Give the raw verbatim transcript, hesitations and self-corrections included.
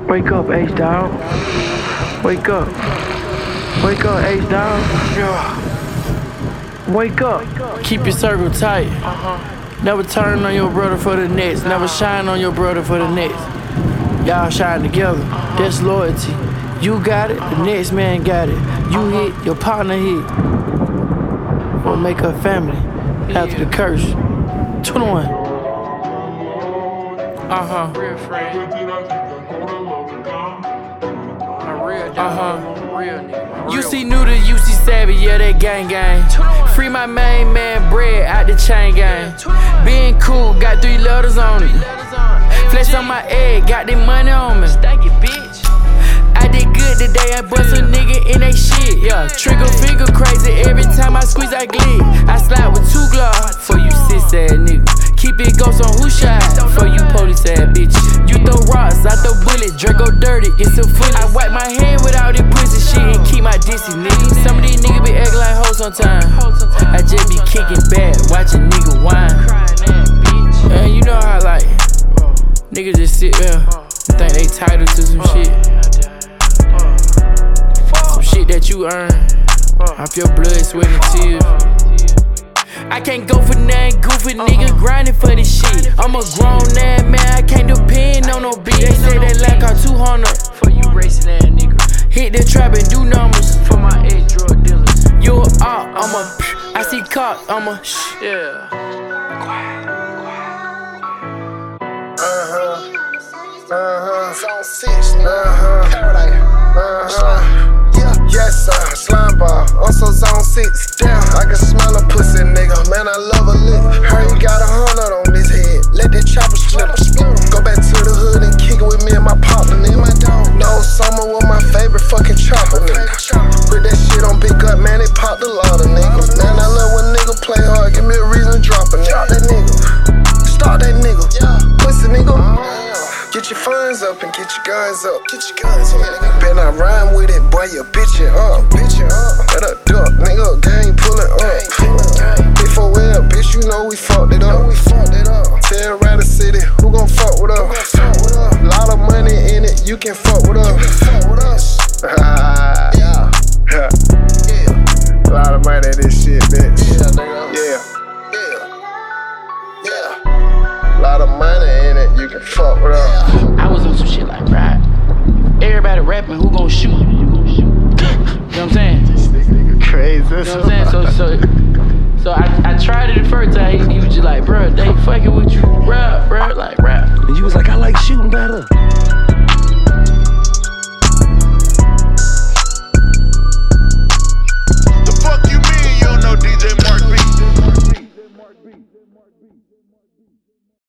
Wake up, H-Dog. Wake up. Wake up, H-Dog. Wake up. Keep your circle tight. Uh-huh. Never turn on your brother for the next. Never shine on your brother for the next. Y'all shine together. That's loyalty. You got it, the next man got it. You hit, your partner hit. We'll make a family after the curse. twenty-one. Uh-huh. Real friend. Uh-huh. Real nigga. U C new to U C savvy, yeah, that gang gang. Free my main man bread out the chain gang. Being cool, got three letters on it. Flex on my egg, got that money on me. I did good today, I bust a nigga in they shit. Yeah, trigger finger crazy every time I squeeze, I glid. I slide with two gloves for you sis ass nigga. Keep it ghost on who shot for you police ass bitches. You throw rocks, I throw bullets, Draco dirty, it's a foot. I wipe my hand with all this pussy shit and keep my dissy niggas. Some of these niggas be acting like hoes sometimes. I just be kicking back, watching nigga whine. And you know how like niggas just sit there and think they title to some shit. Some shit that you earn off your blood, sweat, and tears. I can't go for nothing goofy, nigga grinding for this shit. I'm a grown ass man, I can't depend on no bitch. They say they like our two hundred for you racing ass nigga. Hit the trap and do numbers for my ex drug dealers. You a op, I'm a I see cops, I'm a shh, yeah. Uh-huh. Uh-huh. Zone six, uh-huh. Paradise. Uh-huh. Yeah, yes, sir. Slime ball. Also zone six. Damn, I can smell a pussy, nigga. Man, I love a lick. Heard he got a hundred on his head. Let that chopper slip. Go back to the hood and kick it with me and my partner, nigga. My dog. No summer was my favorite fucking chopper, nigga. Put that shit on big up, man. It popped a lot of niggas. Man, I love when nigga play hard. Give me a reason to drop a nigga. That nigga. Start that nigga. Pussy nigga. Get your funds up and get your guns up. Get your guns up. Better not rhyme with it, boy. You bitchin' up. Bitchin' up. Better duck, nigga. Gang pullin' up. Big four L, bitch. You know we fucked it up. We fucked it up. Tell Rider City, who gon' fuck with us? Lot of money in it, you can fuck with us. You can fuck with us. Yeah. Yeah. Lot of money in this shit, bitch. Yeah, nigga. Yeah. Yeah. Yeah. Lot of money in it, you can fuck with us. I was on some shit like, right, everybody rapping, who gon' shoot? You know what I'm saying? This nigga crazy. You know what I'm saying? So, so, so I, I tried it the first time. He, he was just like, bro, they fucking with you, rap, bro, like rap. And you was like, I like shooting better. The fuck you mean you don't know D J Mark B?